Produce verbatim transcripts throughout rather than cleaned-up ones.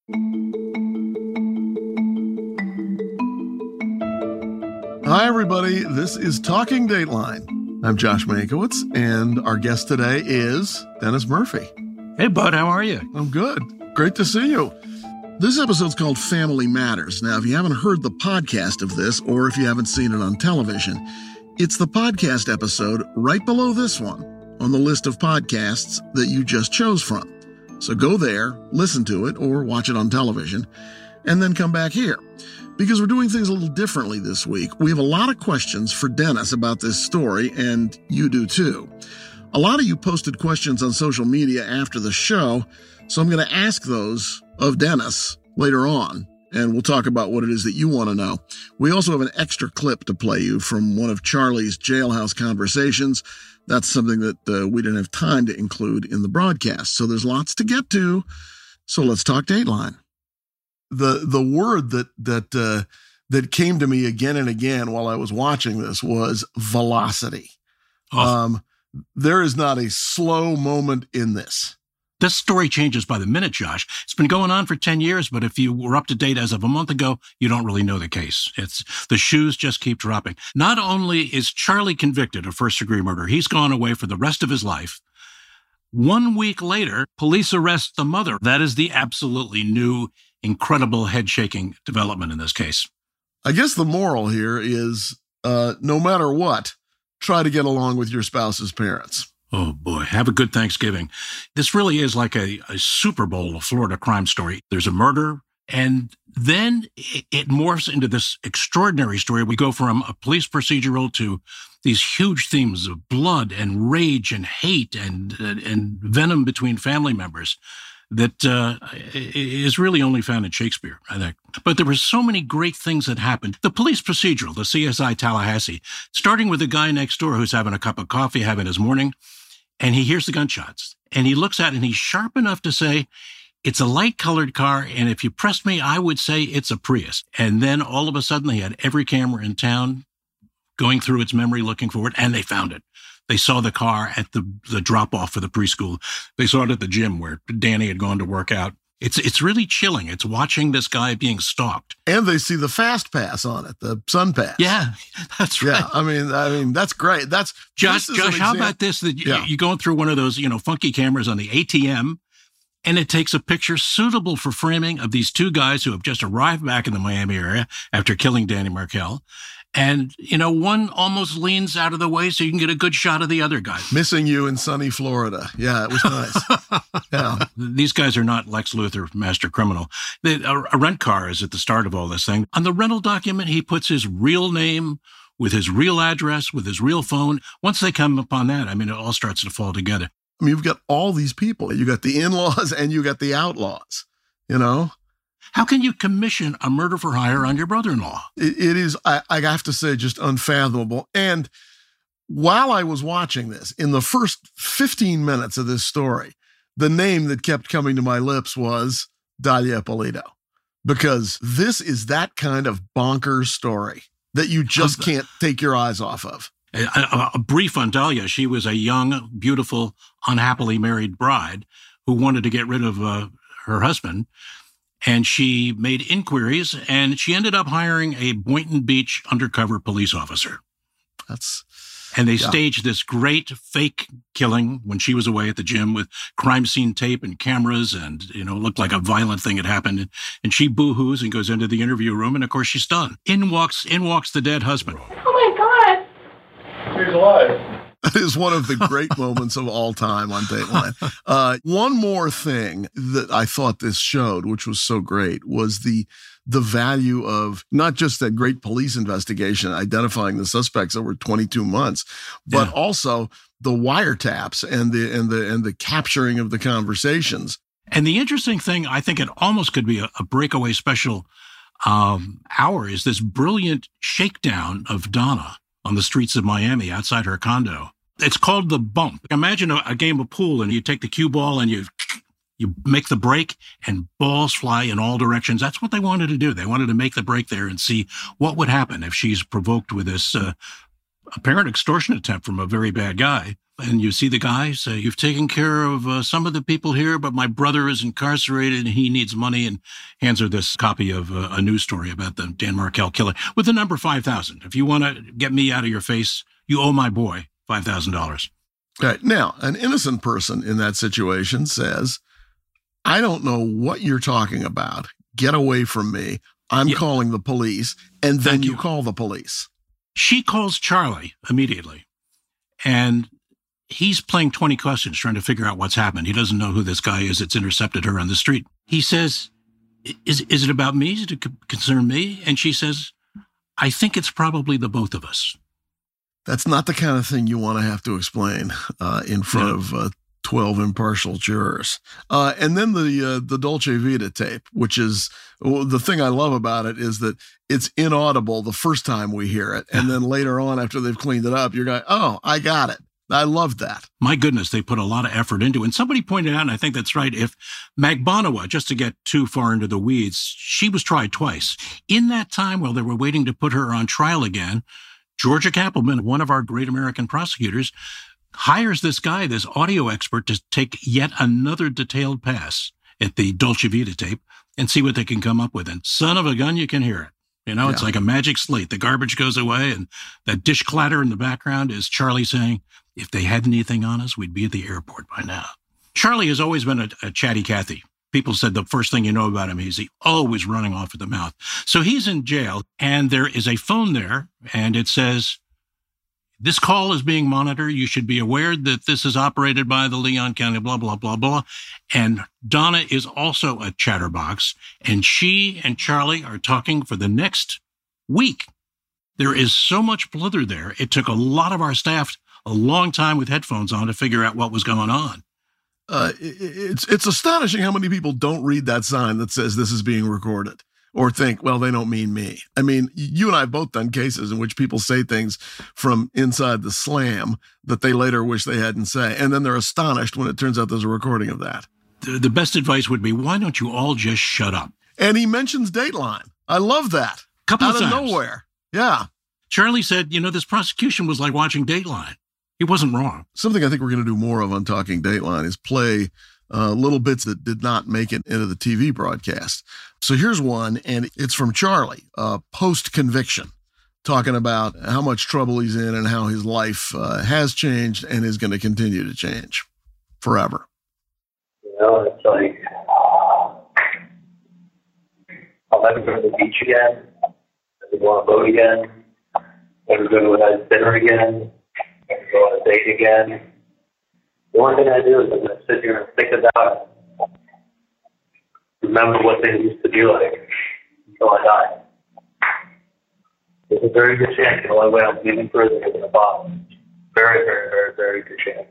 Hi, everybody. This is Talking Dateline. I'm Josh Mankiewicz, and our guest today is Dennis Murphy. Hey, bud. How are you? I'm good. Great to see you. This episode's called Family Matters. Now, if you haven't heard the podcast of this, or if you haven't seen it on television, it's the podcast episode right below this one on the list of podcasts that you just chose from. So go there, listen to it, or watch it on television, and then come back here. Because we're doing things a little differently this week. We have a lot of questions for Dennis about this story, and you do too. A lot of you posted questions on social media after the show, so I'm going to ask those of Dennis later on, and we'll talk about what it is that you want to know. We also have an extra clip to play you from one of Charlie's jailhouse conversations. That's something that uh, we didn't have time to include in the broadcast, so there's lots to get to. So let's talk Dateline. The the word that that uh, that came to me again and again while I was watching this was velocity. Oh. Um, there is not a slow moment in this. This story changes by the minute, Josh. It's been going on for ten years, but if you were up to date as of a month ago, you don't really know the case. It's the shoes just keep dropping. Not only is Charlie convicted of first-degree murder, he's gone away for the rest of his life. One week later, police arrest the mother. That is the absolutely new, incredible head-shaking development in this case. I guess the moral here is, uh, no matter what, try to get along with your spouse's parents. Oh, boy. Have a good Thanksgiving. This really is like a, a Super Bowl of Florida crime story. There's a murder, and then it, it morphs into this extraordinary story. We go from a police procedural to these huge themes of blood and rage and hate and, and, and venom between family members that uh, is really only found in Shakespeare, I think. But there were so many great things that happened. The police procedural, the C S I Tallahassee, starting with the guy next door who's having a cup of coffee, having his morning, and he hears the gunshots. And he looks at it, and he's sharp enough to say, it's a light-colored car, and if you pressed me, I would say it's a Prius. And then all of a sudden, they had every camera in town going through its memory looking for it, and they found it. They saw the car at the, the drop-off for the preschool. They saw it at the gym where Danny had gone to work out. It's it's really chilling. It's watching this guy being stalked. And they see the fast pass on it, the sun pass. Yeah, that's right. Yeah, I mean, I mean, that's great. That's Josh. Josh, how about this? That you, yeah. You're going through one of those, you know, funky cameras on the A T M, and it takes a picture suitable for framing of these two guys who have just arrived back in the Miami area after killing Danny Markel. And, you know, one almost leans out of the way so you can get a good shot of the other guy. Missing you in sunny Florida. Yeah, it was nice. Yeah. These guys are not Lex Luthor, master criminal. The, a, a rent car is at the start of all this thing. On the rental document, he puts his real name with his real address, with his real phone. Once they come upon that, I mean, it all starts to fall together. I mean, you've got all these people. You got the in-laws and you got the outlaws, you know? How can you commission a murder for hire on your brother-in-law? It, it is, I, I have to say, just unfathomable. And while I was watching this, in the first fifteen minutes of this story, the name that kept coming to my lips was Dalia Pulido. Because this is that kind of bonkers story that you just uh, can't take your eyes off of. A, a, a brief on Dalia. She was a young, beautiful, unhappily married bride who wanted to get rid of uh, her husband. And she made inquiries, and she ended up hiring a Boynton Beach undercover police officer. That's, and they yeah. staged this great fake killing when she was away at the gym with crime scene tape and cameras, and, you know, it looked like a violent thing had happened. And, and she boo-hoos and goes into the interview room, and of course she's done. In walks, in walks the dead husband. Oh my God! He's alive. That is one of the great moments of all time on Dateline. Uh, one more thing that I thought this showed, which was so great, was the the value of not just that great police investigation identifying the suspects over twenty-two months, but yeah. also the wiretaps and the and the and the capturing of the conversations. And the interesting thing, I think it almost could be a, a breakaway special um, hour, is this brilliant shakedown of Donna on the streets of Miami outside her condo. It's called The Bump. Imagine a, a game of pool, and you take the cue ball and you you make the break and balls fly in all directions. That's what they wanted to do. They wanted to make the break there and see what would happen if she's provoked with this uh, apparent extortion attempt from a very bad guy. And you see the guy say, you've taken care of uh, some of the people here, but my brother is incarcerated and he needs money, and hands her this copy of uh, a news story about the Dan Markel killing with the number five thousand. If you want to get me out of your face, you owe my boy five thousand dollars. Okay. Now, an innocent person in that situation says, I don't know what you're talking about. Get away from me. I'm yeah. calling the police. And then you, you call the police. She calls Charlie immediately. And he's playing twenty questions, trying to figure out what's happened. He doesn't know who this guy is that's intercepted her on the street. He says, is, is it about me? Does it concern me? And she says, I think it's probably the both of us. That's not the kind of thing you want to have to explain uh, in front no. of uh, twelve impartial jurors. Uh, and then the uh, the Dolce Vita tape, which is well, the thing I love about it is that it's inaudible the first time we hear it. And then later on, after they've cleaned it up, you're going, oh, I got it. I love that. My goodness, they put a lot of effort into it. And somebody pointed out, and I think that's right, if Magbanua, just to get too far into the weeds, she was tried twice. In that time, while they were waiting to put her on trial again, Georgia Kappelman, one of our great American prosecutors, hires this guy, this audio expert, to take yet another detailed pass at the Dolce Vita tape and see what they can come up with. And son of a gun, you can hear it. You know, yeah. It's like a magic slate. The garbage goes away, and that dish clatter in the background is Charlie saying, if they had anything on us, we'd be at the airport by now. Charlie has always been a, a chatty Cathy. People said the first thing you know about him is he always running off at the mouth. So he's in jail, and there is a phone there, and it says, this call is being monitored. You should be aware that this is operated by the Leon County, blah, blah, blah, blah. And Donna is also a chatterbox, and she and Charlie are talking for the next week. There is so much blither there. It took a lot of our staff a long time with headphones on to figure out what was going on. Uh, it's it's astonishing how many people don't read that sign that says this is being recorded or think, well, they don't mean me. I mean, you and I have both done cases in which people say things from inside the slam that they later wish they hadn't say. And then they're astonished when it turns out there's a recording of that. The, the best advice would be, why don't you all just shut up? And he mentions Dateline. I love that. Couple Out of of times. nowhere. Yeah. Charlie said, you know, this prosecution was like watching Dateline. He wasn't wrong. Something I think we're going to do more of on Talking Dateline is play uh, little bits that did not make it into the T V broadcast. So here's one, and it's from Charlie, uh, post-conviction, talking about how much trouble he's in and how his life uh, has changed and is going to continue to change forever. You know, it's like, I'll never go to the beach again, never go on a boat again, never go to a nice dinner again, never go on a date again. The one thing I do is I'm going to sit here and think about it, remember what things used to be like until I die. There's a very good chance the only way I'm leaving prison is in a bottle. Very, very, very, very good chance.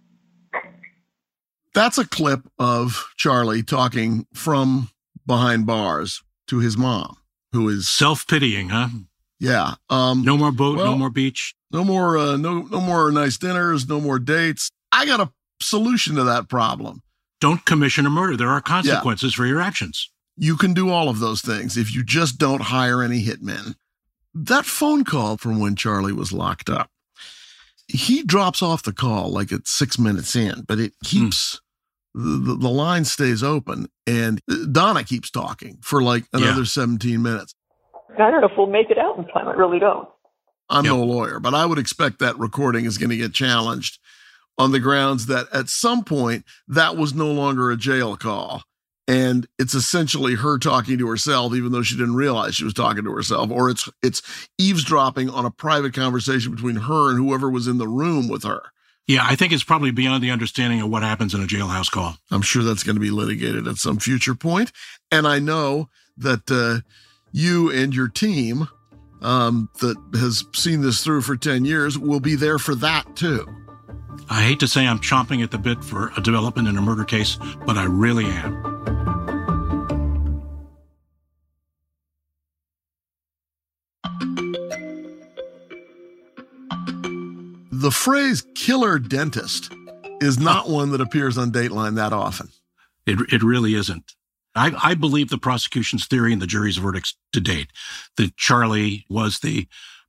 That's a clip of Charlie talking from behind bars to his mom, who is self-pitying, huh? Yeah. Um, no more boat, well, no more beach. No more, uh, no, no more nice dinners, no more dates. I got a solution to that problem. Don't commission a murder. There are consequences yeah. for your actions. You can do all of those things if you just don't hire any hitmen. That phone call from when Charlie was locked up, he drops off the call like it's six minutes in, but it keeps, mm. the, the line stays open, and Donna keeps talking for like another yeah. seventeen minutes. I don't know if we'll make it out in time. I really don't. I'm yep. no lawyer, but I would expect that recording is going to get challenged on the grounds that at some point that was no longer a jail call. And it's essentially her talking to herself, even though she didn't realize she was talking to herself, or it's it's eavesdropping on a private conversation between her and whoever was in the room with her. Yeah, I think it's probably beyond the understanding of what happens in a jailhouse call. I'm sure that's going to be litigated at some future point. And I know that uh, you and your team um, that has seen this through for ten years will be there for that too. I hate to say I'm chomping at the bit for a development in a murder case, but I really am. The phrase killer dentist is not one that appears on Dateline that often. It it really isn't. I, I believe the prosecution's theory and the jury's verdicts to date that Charlie was the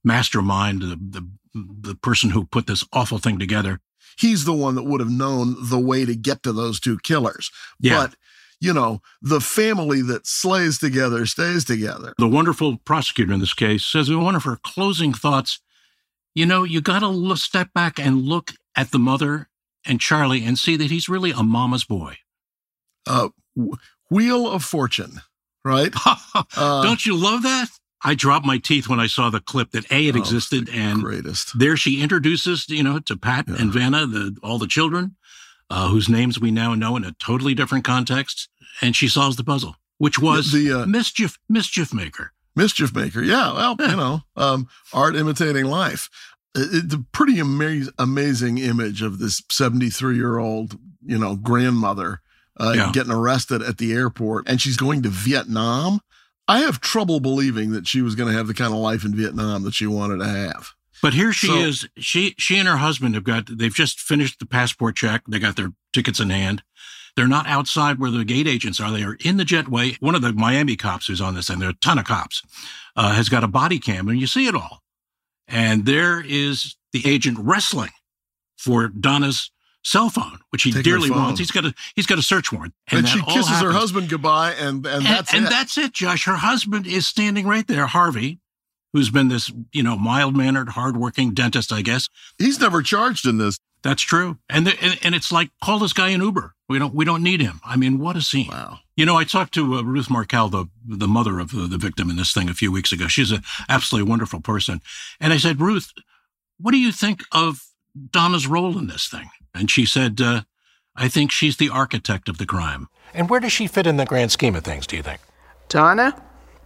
mastermind, the, the the person who put this awful thing together. He's the one that would have known the way to get to those two killers. Yeah. But, you know, the family that slays together stays together. The wonderful prosecutor in this case says in one of her closing thoughts, you know, you got to step back and look at the mother and Charlie and see that he's really a mama's boy. Uh, Wheel of Fortune, right? uh, Don't you love that? I dropped my teeth when I saw the clip that A, it oh, existed, and greatest. There she introduces, you know, to Pat yeah. and Vanna, the, all the children, uh, whose names we now know in a totally different context, and she solves the puzzle, which was the, the uh, mischief mischief maker. Mischief maker, yeah. Well, yeah. you know, um, art imitating life. It's a pretty ama- amazing image of this seventy-three-year-old, you know, grandmother uh, yeah. getting arrested at the airport, and she's going to Vietnam. I have trouble believing that she was going to have the kind of life in Vietnam that she wanted to have. But here she so, is. She she and her husband have got, they've just finished the passport check. They got their tickets in hand. They're not outside where the gate agents are. They are in the jetway. One of the Miami cops who's on this, and there are a ton of cops, uh, has got a body cam, and you see it all. And there is the agent wrestling for Donna's cell phone, which he Take dearly wants. He's got a he's got a search warrant, and, and she kisses happens. her husband goodbye, and and, and that's and it. that's it, Josh. Her husband is standing right there, Harvey, who's been this you know mild mannered, hardworking dentist, I guess. He's never charged in this. That's true, and the, and, and it's like, call this guy an Uber. We don't we don't need him. I mean, what a scene! Wow. You know, I talked to uh, Ruth Markel, the the mother of the, the victim in this thing, a few weeks ago. She's an absolutely wonderful person, and I said, Ruth, what do you think of Donna's role in this thing? And she said, uh, I think she's the architect of the crime. And where does she fit in the grand scheme of things, do you think? Donna,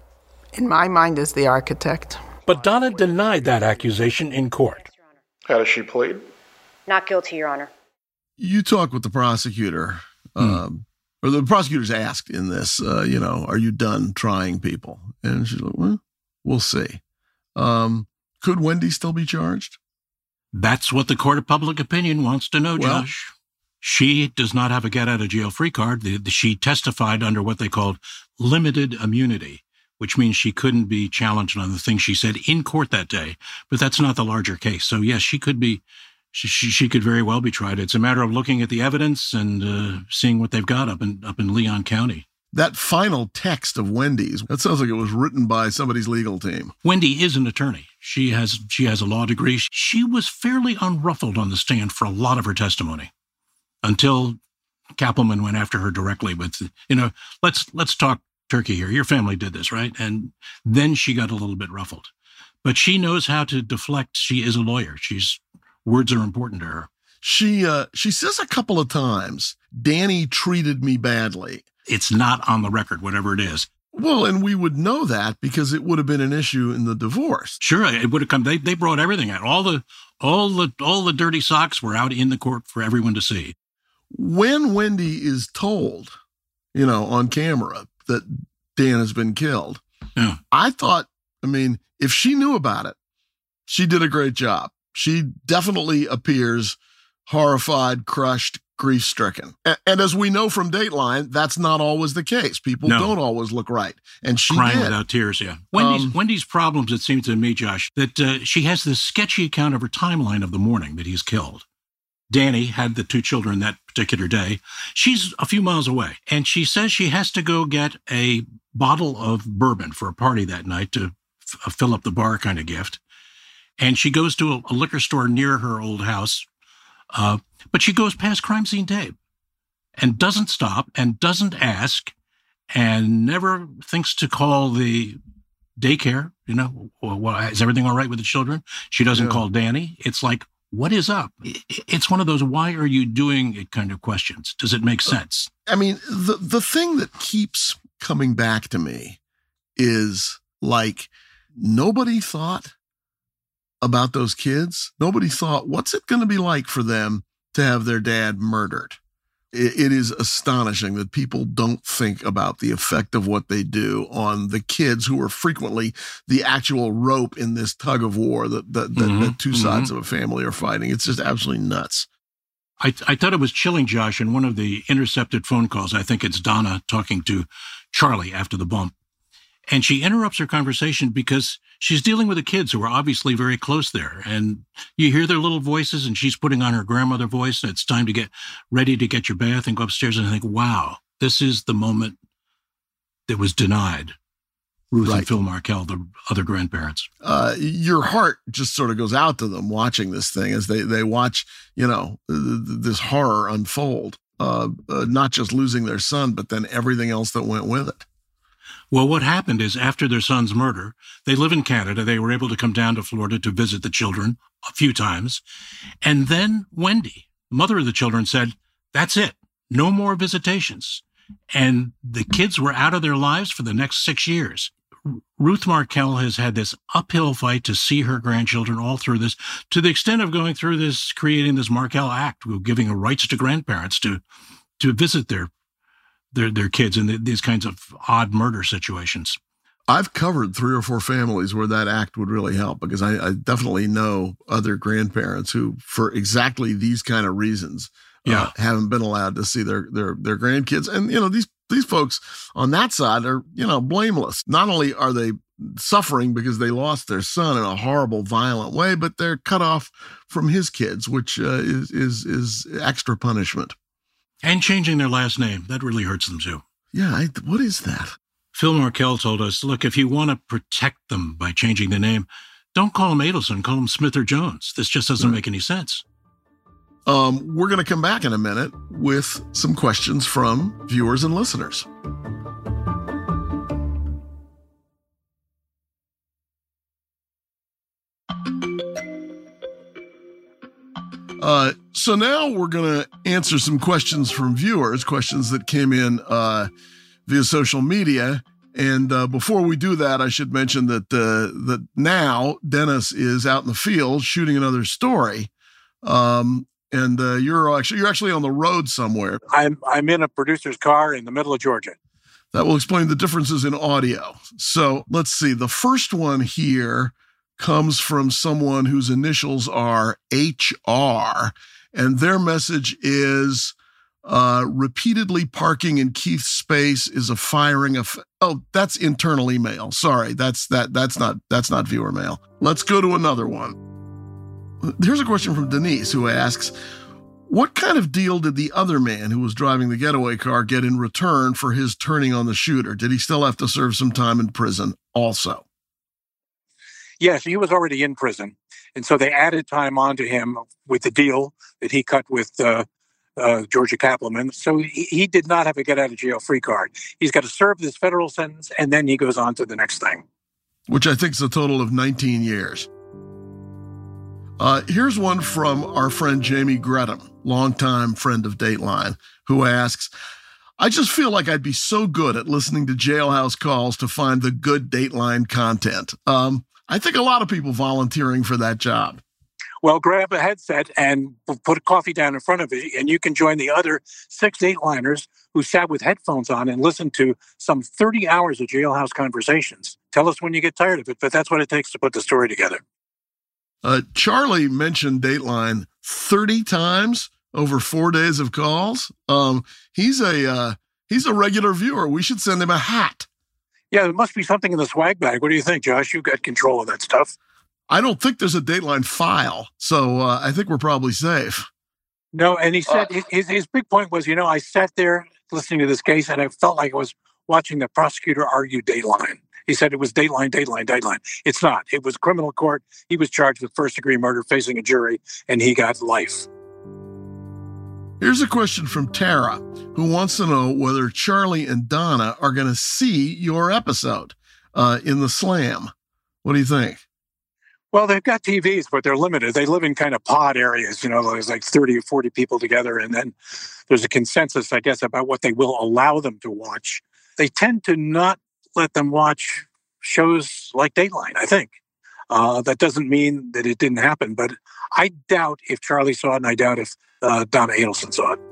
in my mind, is the architect. But Donna denied that accusation in court. How does she plead? Not guilty, Your Honor. You talk with the prosecutor, hmm. um, or the prosecutor's asked in this, uh, you know, are you done trying people? And she's like, well, we'll see. Um, could Wendy still be charged? That's what the court of public opinion wants to know, well, Josh. She does not have a get-out-of-jail-free card. The, the, she testified under what they called limited immunity, which means she couldn't be challenged on the things she said in court that day. But that's not the larger case. So, yes, she could be, she, she, she could very well be tried. It's a matter of looking at the evidence and uh, seeing what they've got up in up in Leon County. That final text of Wendy's, that sounds like it was written by somebody's legal team. Wendy is an attorney. She has she has a law degree. She was fairly unruffled on the stand for a lot of her testimony until Kappelman went after her directly with, you know, let's let's talk turkey here. Your family did this, right? And then she got a little bit ruffled. But she knows how to deflect. She is a lawyer. She's words are important to her. She uh, she says a couple of times, Danny treated me badly. It's not on the record, whatever it is. Well, and we would know that because it would have been an issue in the divorce. Sure, it would have come. They they brought everything out. All the all the all the dirty socks were out in the court for everyone to see. When Wendy is told, you know, on camera that Dan has been killed, yeah. I thought, I mean, if she knew about it, she did a great job. She definitely appears horrified, crushed, grief-stricken. And, and as we know from Dateline, that's not always the case. People no. don't always look right. And she Crying did. without tears, yeah. Wendy's, um, Wendy's problems, it seems to me, Josh, that uh, she has this sketchy account of her timeline of the morning that he's killed. Danny had the two children that particular day. She's a few miles away, and she says she has to go get a bottle of bourbon for a party that night to f- fill up the bar kind of gift. And she goes to a, a liquor store near her old house, uh, but she goes past Crime Scene Dave and doesn't stop and doesn't ask and never thinks to call the daycare, you know, well, is everything all right with the children? She doesn't yeah. call Danny. It's like, what is up? It's one of those, why are you doing it kind of questions. Does it make sense? I mean, the, the thing that keeps coming back to me is like, nobody thought about those kids. Nobody thought, what's it going to be like for them to have their dad murdered? It, it is astonishing that people don't think about the effect of what they do on the kids who are frequently the actual rope in this tug of war that, that, that, mm-hmm. that two sides mm-hmm. of a family are fighting. It's just absolutely nuts. I, I thought it was chilling, Josh, in one of the intercepted phone calls. I think it's Donna talking to Charlie after the bump. And she interrupts her conversation because she's dealing with the kids who are obviously very close there. And you hear their little voices, and she's putting on her grandmother voice, and it's time to get ready to get your bath and go upstairs. And I think, wow, this is the moment that was denied Ruth Right. and Phil Markel, the other grandparents. Uh, your heart just sort of goes out to them watching this thing as they, they watch, you know, th- th- this horror unfold, uh, uh, not just losing their son, but then everything else that went with it. Well, what happened is after their son's murder, they live in Canada. They were able to come down to Florida to visit the children a few times. And then Wendy, the mother of the children, said, that's it. No more visitations. And the kids were out of their lives for the next six years. Ruth Markel has had this uphill fight to see her grandchildren all through this, to the extent of going through this, creating this Markel Act, giving rights to grandparents to to visit their their their kids in the, these kinds of odd murder situations. I've covered three or four families where that act would really help, because I, I definitely know other grandparents who, for exactly these kind of reasons, Yeah. uh, haven't been allowed to see their their their grandkids. And you know, these these folks on that side are, you know, blameless. Not only are they suffering because they lost their son in a horrible, violent way, but they're cut off from his kids, which uh, is is is extra punishment. And changing their last name, that really hurts them too. Yeah, I, what is that? Phil Markel told us, look, if you want to protect them by changing the name, don't call him Adelson, call him Smith or Jones. This just doesn't make any sense. Um, we're going to come back in a minute with some questions from viewers and listeners. Uh, so now we're going to answer some questions from viewers, questions that came in uh, via social media. And uh, before we do that, I should mention that uh, that now Dennis is out in the field shooting another story. Um, and uh, you're actually you're actually on the road somewhere. I'm I'm in a producer's car in the middle of Georgia. That will explain the differences in audio. So let's see. The first one here comes from someone whose initials are H R, and their message is uh, repeatedly parking in Keith's space is a firing of. Oh, that's internal email. Sorry, that's that that's not that's not viewer mail. Let's go to another one. Here's a question from Denise, who asks, what kind of deal did the other man who was driving the getaway car get in return for his turning on the shooter? Did he still have to serve some time in prison also? Yes, he was already in prison. And so they added time onto him with the deal that he cut with uh, uh, Georgia Kappelman. So he, he did not have a get out of jail free card. He's got to serve this federal sentence, and then he goes on to the next thing. Which I think is a total of nineteen years. Uh, here's one from our friend Jamie Gretham, longtime friend of Dateline, who asks, I just feel like I'd be so good at listening to Jailhouse Calls to find the good Dateline content. Um, I think a lot of people volunteering for that job. Well, grab a headset and put a coffee down in front of it, and you can join the other six Dateliners who sat with headphones on and listened to some thirty hours of Jailhouse Conversations. Tell us when you get tired of it, but that's what it takes to put the story together. Uh, Charlie mentioned Dateline thirty times over four days of calls. Um, he's a uh, he's a regular viewer. We should send him a hat. Yeah, there must be something in the swag bag. What do you think, Josh? You've got control of that stuff. I don't think there's a Dateline file, so uh, I think we're probably safe. No, and he said Uh, his his big point was, you know, I sat there listening to this case, and I felt like I was watching the prosecutor argue Dateline. He said it was Dateline, Dateline, Dateline. It's not. It was criminal court. He was charged with first-degree murder, facing a jury, and he got life. Here's a question from Tara, who wants to know whether Charlie and Donna are going to see your episode uh, in the Slam. What do you think? Well, they've got T Vs, but they're limited. They live in kind of pod areas. You know, there's like thirty or forty people together, and then there's a consensus, I guess, about what they will allow them to watch. They tend to not let them watch shows like Dateline, I think. Uh, that doesn't mean that it didn't happen, but I doubt if Charlie saw it, and I doubt if uh, Donna Adelson saw it.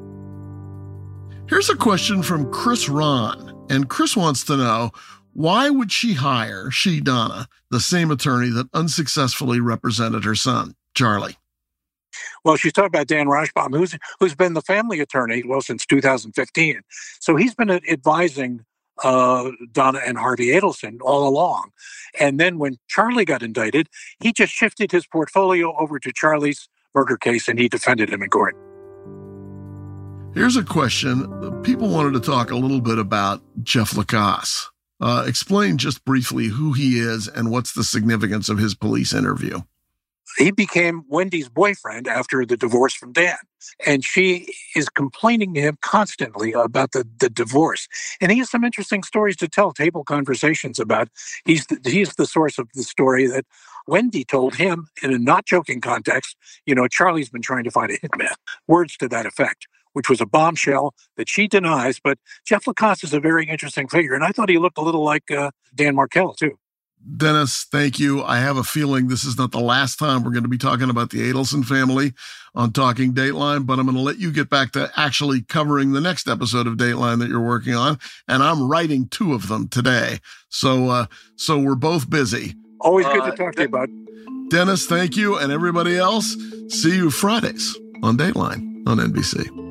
Here's a question from Chris Ron, and Chris wants to know, why would she hire, she, Donna, the same attorney that unsuccessfully represented her son, Charlie? Well, she's talking about Dan Rashbaum, who's who's been the family attorney, well, since two thousand fifteen. So he's been advising uh, Donna and Harvey Adelson all along. And then when Charlie got indicted, he just shifted his portfolio over to Charlie's murder case, and he defended him in court. Here's a question. People wanted to talk a little bit about Jeff Lacasse. Uh, explain just briefly who he is and what's the significance of his police interview. He became Wendy's boyfriend after the divorce from Dan. And she is complaining to him constantly about the, the divorce. And he has some interesting stories to tell, table conversations about. He's the, he's the source of the story that Wendy told him in a not joking context, you know, Charlie's been trying to find a hitman. Words to that effect, which was a bombshell that she denies. But Jeff Lacasse is a very interesting figure. And I thought he looked a little like uh, Dan Markel, too. Dennis, thank you. I have a feeling this is not the last time we're going to be talking about the Adelson family on Talking Dateline, but I'm going to let you get back to actually covering the next episode of Dateline that you're working on. And I'm writing two of them today. So, uh, so we're both busy. Always good uh, to talk to you, bud. Dennis, thank you. And everybody else, see you Fridays on Dateline on N B C.